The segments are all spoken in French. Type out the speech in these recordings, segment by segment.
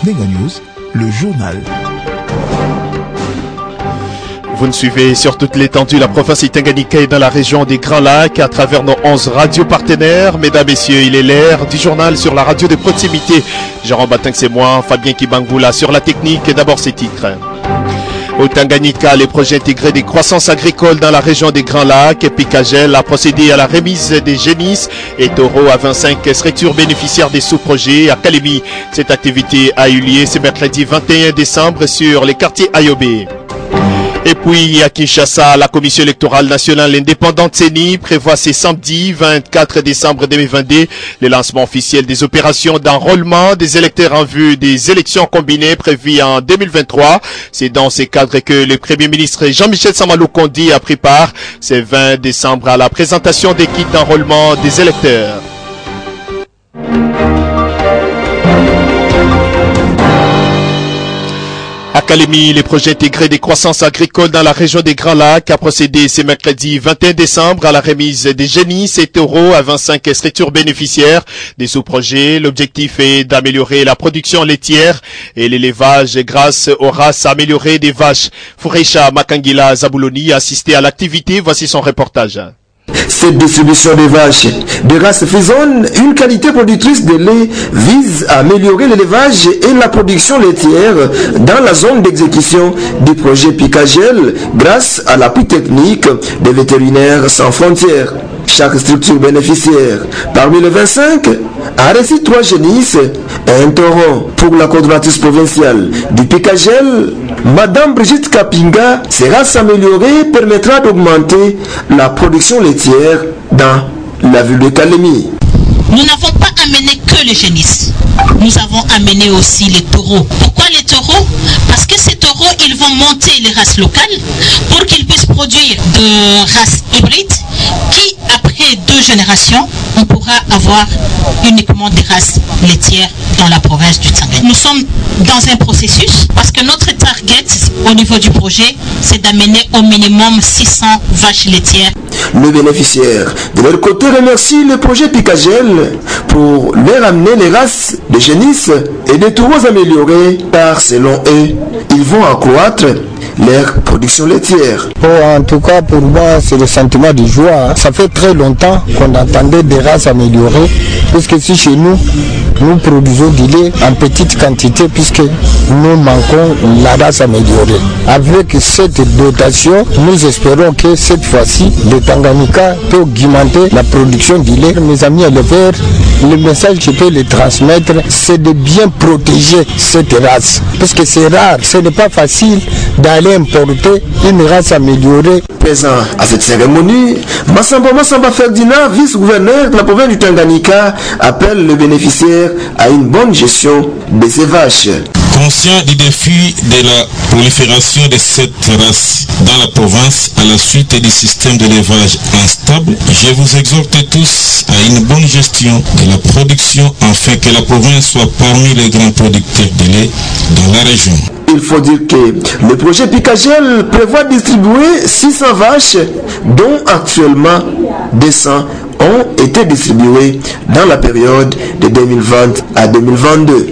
Nenga News, le journal. Vous nous suivez sur toute l'étendue de la province Tanganyika et dans la région des Grands Lacs à travers nos 11 radios partenaires. Mesdames, Messieurs, il est l'heure du journal sur la radio de proximité. Jérôme Batin, c'est moi, Fabien Kibangula sur la technique. Et d'abord ces titres. Au Tanganyika, les projets intégrés des croissances agricoles dans la région des Grands Lacs. Picagel a procédé à la remise des génisses et taureaux à 25 structures bénéficiaires des sous-projets. À Kalemi, cette activité a eu lieu ce mercredi 21 décembre sur les quartiers Ayobé. Et puis à Kinshasa, la Commission électorale nationale indépendante CENI prévoit ce samedi 24 décembre 2022 le lancement officiel des opérations d'enrôlement des électeurs en vue des élections combinées prévues en 2023. C'est dans ce cadre que le Premier ministre Jean-Michel Samalou Kondi a pris part ce 20 décembre à la présentation des kits d'enrôlement des électeurs. À Kalemi, les projets intégrés des croissances agricoles dans la région des Grands Lacs a procédé ce mercredi 21 décembre à la remise des génisses et taureaux à 25 structures bénéficiaires des sous-projets. L'objectif est d'améliorer la production laitière et l'élevage grâce aux races améliorées des vaches. Fourecha Makangila Zabuloni a assisté à l'activité. Voici son reportage. Cette distribution des vaches de race frisonne, une qualité productrice de lait, vise à améliorer l'élevage et la production laitière dans la zone d'exécution du projet Picagel grâce à l'appui technique des vétérinaires sans frontières. Chaque structure bénéficiaire, parmi les 25, a reçu 3 génisses et un taureau. Pour la coordonnatrice provinciale du Picagel, Madame Brigitte Kapinga, ces races améliorées permettra d'augmenter la production laitière dans la ville de Kalemi. Nous n'avons pas amené que les génisses. Nous avons amené aussi les taureaux. Pourquoi les taureaux? Parce que ces taureaux, ils vont monter les races locales pour qu'ils puissent produire de races hybrides qui, après 2 générations, on pourra avoir uniquement des races laitières dans la province du Tanganyika. Nous sommes dans un processus parce que notre target au niveau du projet, c'est d'amener au minimum 600 vaches laitières. Le bénéficiaire, de leur côté, remercie le projet Picagel pour leur amener les races de génisses et des taureaux améliorés car, selon eux, ils vont accroître leur production laitière. En tout cas, pour moi, c'est le sentiment de joie. Ça fait très longtemps qu'on attendait des races améliorées, puisque si chez nous, nous produisons du lait en petite quantité, puisque nous manquons la race améliorée. Avec cette dotation, nous espérons que cette fois-ci, le Tanganyika peut augmenter la production du lait. Mes amis éleveurs, le message que je peux les transmettre, c'est de bien protéger cette race, parce que c'est rare, ce n'est pas facile d'aller importer une race améliorée. Présent à cette cérémonie, Massamba Ferdinand, vice-gouverneur de la province du Tanganyika, appelle le bénéficiaire à une bonne gestion de ses vaches. Conscient du défi de la prolifération de cette race dans la province à la suite du système d'élevage instable, je vous exhorte tous à une bonne gestion de la production afin que la province soit parmi les grands producteurs de lait dans la région. Il faut dire que le projet Picagel prévoit distribuer 600 vaches, dont actuellement 200 ont été distribuées dans la période de 2020 à 2022.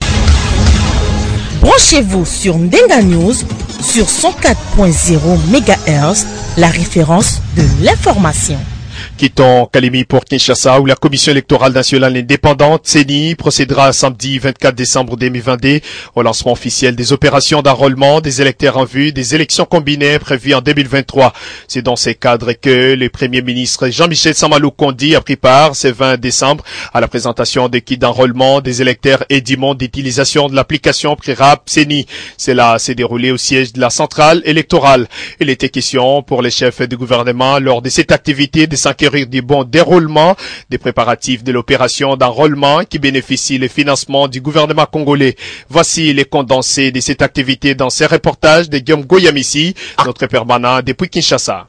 Branchez-vous sur Ndenga News sur 104.0 MHz, la référence de l'information. Quittons Kalemi pour Kinshasa où la Commission électorale nationale indépendante CENI procédera samedi 24 décembre 2022 au lancement officiel des opérations d'enrôlement des électeurs en vue des élections combinées prévues en 2023. C'est dans ces cadres que le Premier ministre Jean-Michel Samalou Kondi a pris part ce 20 décembre à la présentation des kits d'enrôlement des électeurs et du monde d'utilisation de l'application Prirap CENI. Cela s'est déroulé au siège de la centrale électorale. Il était question pour les chefs du gouvernement lors de cette activité de s'inquiéter du bon déroulement des préparatifs de l'opération d'enrôlement qui bénéficie le financement du gouvernement congolais. Voici les condensés de cette activité dans ces reportages de Guillaume Goyamissi, notre permanent depuis Kinshasa.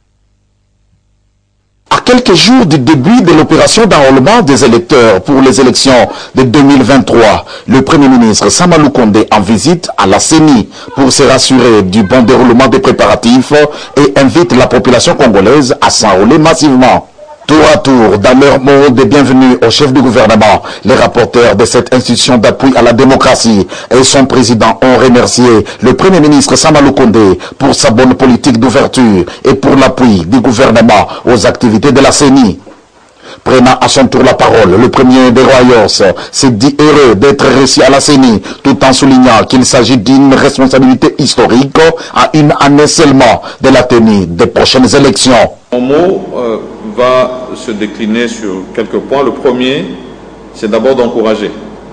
À quelques jours du début de l'opération d'enrôlement des électeurs pour les élections de 2023, le Premier ministre Samalou Kondé en visite à la CENI pour se rassurer du bon déroulement des préparatifs et invite la population congolaise à s'enrôler massivement. Tour à tour, dans leur mot de bienvenue au chef du gouvernement, les rapporteurs de cette institution d'appui à la démocratie et son président ont remercié le Premier ministre Samalou Kondé pour sa bonne politique d'ouverture et pour l'appui du gouvernement aux activités de la CENI. Prenant à son tour la parole, le premier des Royaumes s'est dit heureux d'être reçu à la CENI, tout en soulignant qu'il s'agit d'une responsabilité historique à une année seulement de la tenue des prochaines élections. Mon mot va se décliner sur quelques points. Le premier, c'est d'abord d'encourager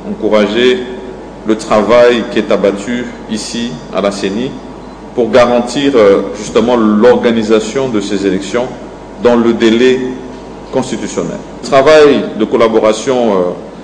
le travail qui est abattu ici à la CENI pour garantir justement l'organisation de ces élections dans le délai constitutionnel. Travail de collaboration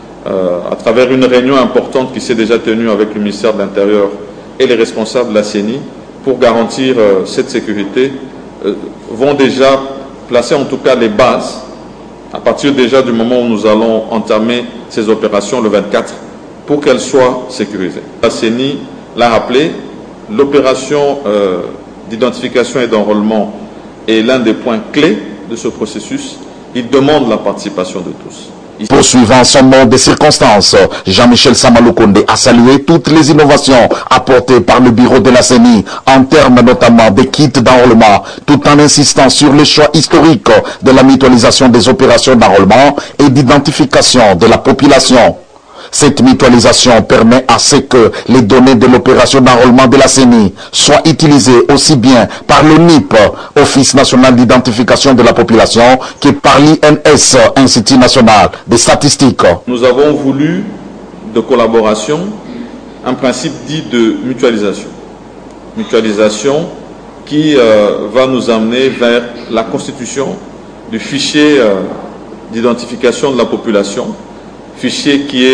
à travers une réunion importante qui s'est déjà tenue avec le ministère de l'Intérieur et les responsables de la CENI pour garantir cette sécurité vont déjà placer en tout cas les bases à partir déjà du moment où nous allons entamer ces opérations le 24 pour qu'elles soient sécurisées. La CENI l'a rappelé, l'opération d'identification et d'enrôlement est l'un des points clés de ce processus. Il demande la participation de tous. Poursuivant son mot de circonstances, Jean-Michel Samalou Kondé a salué toutes les innovations apportées par le bureau de la CENI en termes notamment des kits d'enrôlement, tout en insistant sur le choix historique de la mutualisation des opérations d'enrôlement et d'identification de la population. Cette mutualisation permet à ce que les données de l'opération d'enrôlement de la CENI soient utilisées aussi bien par le NIP, Office national d'identification de la population, que par l'INS, Institut national des statistiques. Nous avons voulu de collaboration un principe dit de mutualisation. Mutualisation qui va nous amener vers la constitution du fichier d'identification de la population, fichier qui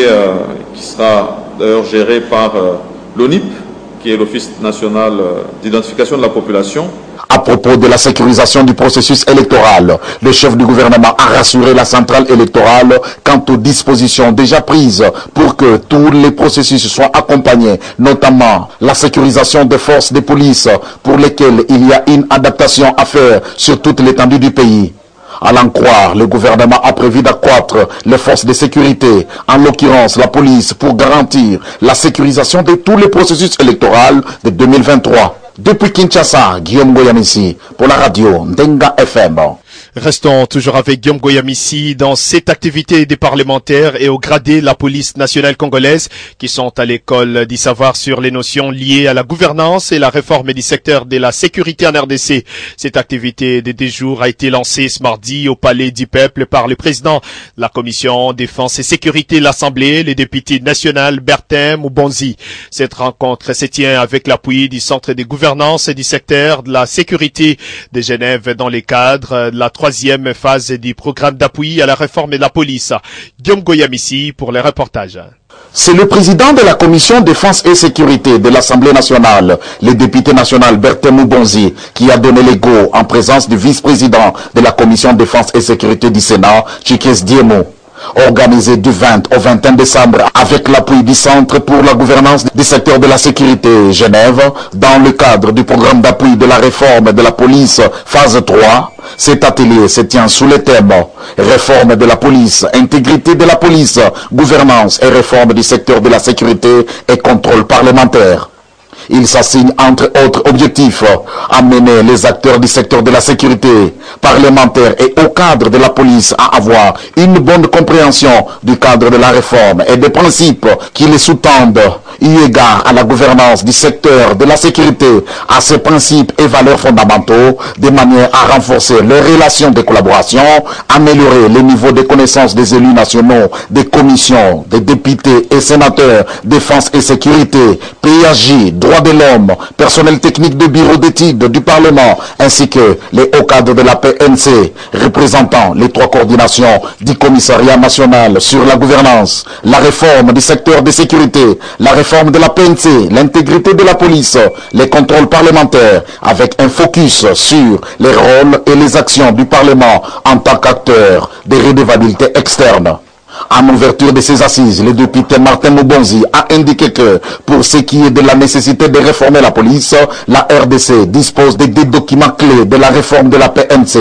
sera d'ailleurs géré par l'ONIP, qui est l'Office national d'identification de la population. À propos de la sécurisation du processus électoral, le chef du gouvernement a rassuré la centrale électorale quant aux dispositions déjà prises pour que tous les processus soient accompagnés, notamment la sécurisation des forces de police pour lesquelles il y a une adaptation à faire sur toute l'étendue du pays. À l'en croire, le gouvernement a prévu d'accroître les forces de sécurité, en l'occurrence la police, pour garantir la sécurisation de tous les processus électoraux de 2023. Depuis Kinshasa, Guillaume Goyamissi pour la radio Ndenga FM. Restons toujours avec Guillaume Goyamissi dans cette activité des parlementaires et au gradé la police nationale congolaise qui sont à l'école d'y savoir sur les notions liées à la gouvernance et la réforme du secteur de la sécurité en RDC. Cette activité de 2 jours a été lancée ce mardi au Palais du Peuple par le président de la commission défense et sécurité de l'Assemblée, le député national Bertin Moubonzi. Cette rencontre se tient avec l'appui du Centre de gouvernance et du secteur de la sécurité de Genève dans les cadres de la 3e phase du programme d'appui à la réforme de la police. Guillaume Goyamissi pour les reportages. C'est le président de la commission défense et sécurité de l'Assemblée nationale, le député national Bertin Moubonzi, qui a donné le go en présence du vice-président de la commission défense et sécurité du Sénat, Chikes Diemo. Organisé du 20 au 21 décembre avec l'appui du Centre pour la gouvernance du secteur de la sécurité Genève dans le cadre du programme d'appui de la réforme de la police phase 3. Cet atelier se tient sous le thème réforme de la police, intégrité de la police, gouvernance et réforme du secteur de la sécurité et contrôle parlementaire. Il s'assigne entre autres objectifs amener les acteurs du secteur de la sécurité parlementaire et au cadre de la police à avoir une bonne compréhension du cadre de la réforme et des principes qui les sous-tendent, eu égard à la gouvernance du secteur de la sécurité, à ses principes et valeurs fondamentaux, de manière à renforcer les relations de collaboration, améliorer le niveau de connaissance des élus nationaux, des commissions, des députés et sénateurs, défense et sécurité, PAJ, droits de l'homme, personnel technique de bureau d'études du Parlement, ainsi que les hauts cadres de la PNC, représentant les 3 coordinations du Commissariat national sur la gouvernance, la réforme du secteur de sécurité, la réforme de la PNC, l'intégrité de la police, les contrôles parlementaires, avec un focus sur les rôles et les actions du Parlement en tant qu'acteur des redevabilités externes. En ouverture de ces assises, le député Martin Moubonzi a indiqué que, pour ce qui est de la nécessité de réformer la police, la RDC dispose des 2 documents clés de la réforme de la PNC.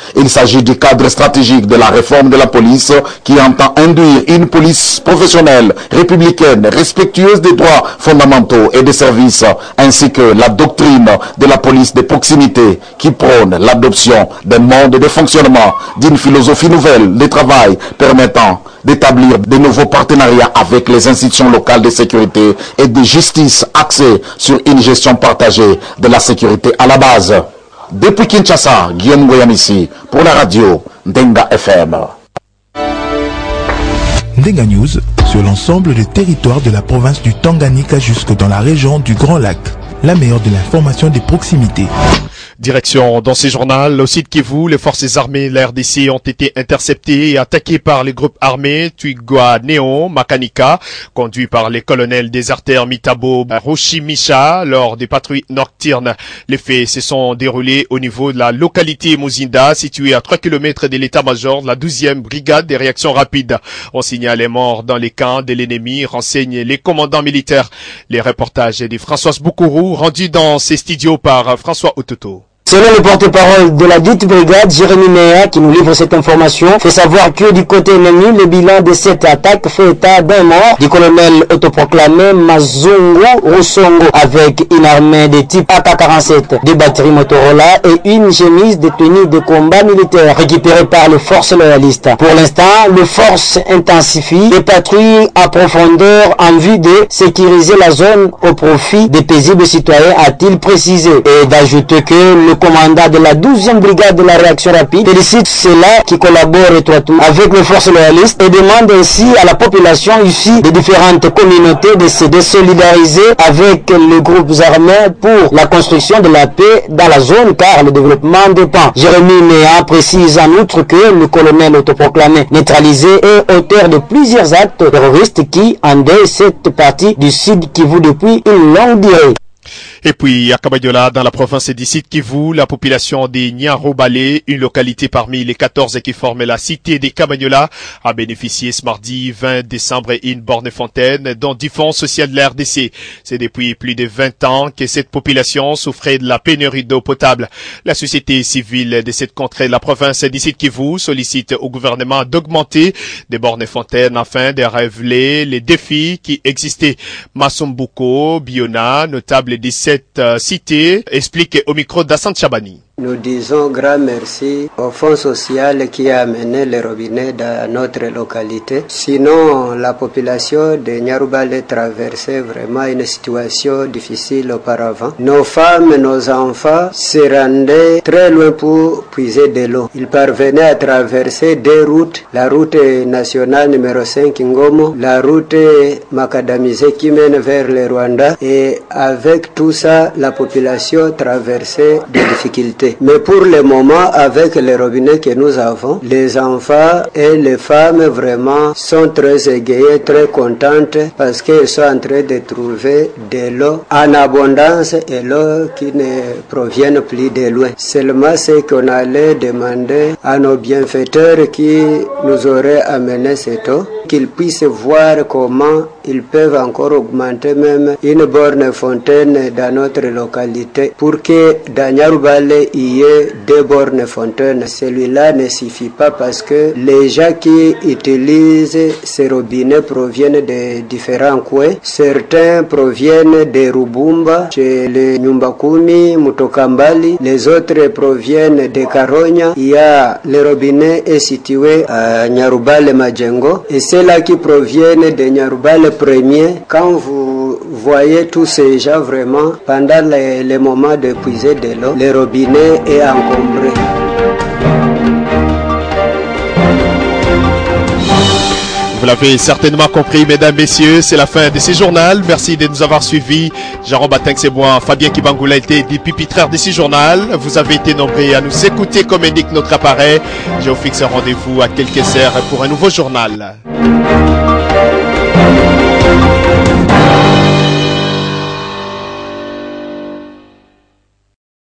Il s'agit du cadre stratégique de la réforme de la police qui entend induire une police professionnelle, républicaine, respectueuse des droits fondamentaux et des services, ainsi que la doctrine de la police de proximité qui prône l'adoption d'un mode de fonctionnement, d'une philosophie nouvelle de travail permettant d'établir de nouveaux partenariats avec les institutions locales de sécurité et de justice axées sur une gestion partagée de la sécurité à la base. Depuis Kinshasa, Guillaume Goyamissi pour la radio Ndenga FM. Ndenga News sur l'ensemble des territoires de la province du Tanganyika jusque dans la région du Grand Lac. La meilleure de l'information des proximités. Direction dans ces journaux, au site Kivu, les forces armées de la RDC ont été interceptées et attaquées par les groupes armés Twigwa Néon, Makanika, conduits par les colonels déserteurs Mitabo Roshimisha lors des patrouilles nocturnes. Les faits se sont déroulés au niveau de la localité Muzinda, située à 3 km de l'état-major de la 12e brigade des réactions rapides. On signale les morts dans les camps de l'ennemi, renseignent les commandants militaires. Les reportages de Françoise Boukourou, rendus dans ses studios par François Ototo. Selon le porte-parole de la dite brigade, Jérémy Néa, qui nous livre cette information, fait savoir que du côté ennemi, le bilan de cette attaque fait état d'un mort du colonel autoproclamé Mazungu Rusongo avec une armée de type AK-47, des batteries Motorola et une chemise de tenue de combat militaire récupérée par les forces loyalistes. Pour l'instant, les forces intensifient les patrouilles à profondeur en vue de sécuriser la zone au profit des paisibles citoyens, a-t-il précisé, et d'ajouter que le commandant de la 12e brigade de la réaction rapide félicite ceux-là qui collaborent étroitement avec les forces loyalistes et demande ainsi à la population issue des différentes communautés de se désolidariser avec les groupes armés pour la construction de la paix dans la zone car le développement dépend. Jérémy Néa précise en outre que le colonel autoproclamé neutralisé est auteur de plusieurs actes terroristes qui endeuillent cette partie du Sud Kivu depuis une longue durée. Et puis, à Kabayola, dans la province du Sud Kivu, la population des Nyarobale, une localité parmi les 14 qui forment la cité des Kabayola, a bénéficié ce mardi 20 décembre une borne fontaine dont du fonds social de la RDC. C'est depuis plus de 20 ans que cette population souffrait de la pénurie d'eau potable. La société civile de cette contrée de la province du Sud Kivu sollicite au gouvernement d'augmenter des bornes fontaines afin de révéler les défis qui existaient. Masumbuko Biona, notable de cette cité, explique au micro d'Assane Chabani. Nous disons grand merci au fonds social qui a amené les robinets dans notre localité. Sinon, la population de Nyarubale traversait vraiment une situation difficile auparavant. Nos femmes, nos enfants se rendaient très loin pour puiser de l'eau. Ils parvenaient à traverser deux routes. La route nationale numéro 5 Ngomo, la route macadamisée qui mène vers le Rwanda. Et avec tout ça, la population traversait des difficultés. Mais pour le moment, avec les robinets que nous avons, les enfants et les femmes vraiment sont très égayés, très contentes parce qu'ils sont en train de trouver de l'eau en abondance et l'eau qui ne provient plus de loin. Seulement ce qu'on allait demander à nos bienfaiteurs qui nous auraient amené cette eau, qu'ils puissent voir comment ils peuvent encore augmenter même une borne fontaine dans notre localité pour que dans Nyarubale il y ait deux bornes fontaines. Celui-là ne suffit pas parce que les gens qui utilisent ces robinets proviennent de différents coins. Certains proviennent de Rubumba, chez les Nyumbakumi, Mutokambali. Les autres proviennent de Karonya. Il y a le robinet est situé à Nyarubale Majengo et ceux-là qui proviennent de Nyarubale premier. Quand vous voyez tous ces gens vraiment pendant les moments de puiser de l'eau, le robinet est encombré. Vous l'avez certainement compris, mesdames, messieurs, c'est la fin de ce journal. Merci de nous avoir suivis. Jean Batin, c'est moi, Fabien Kibangoula était des pupitraires de ce journal. Vous avez été nombreux à nous écouter comme indique notre appareil. Je vous fixe un rendez-vous à quelques heures pour un nouveau journal.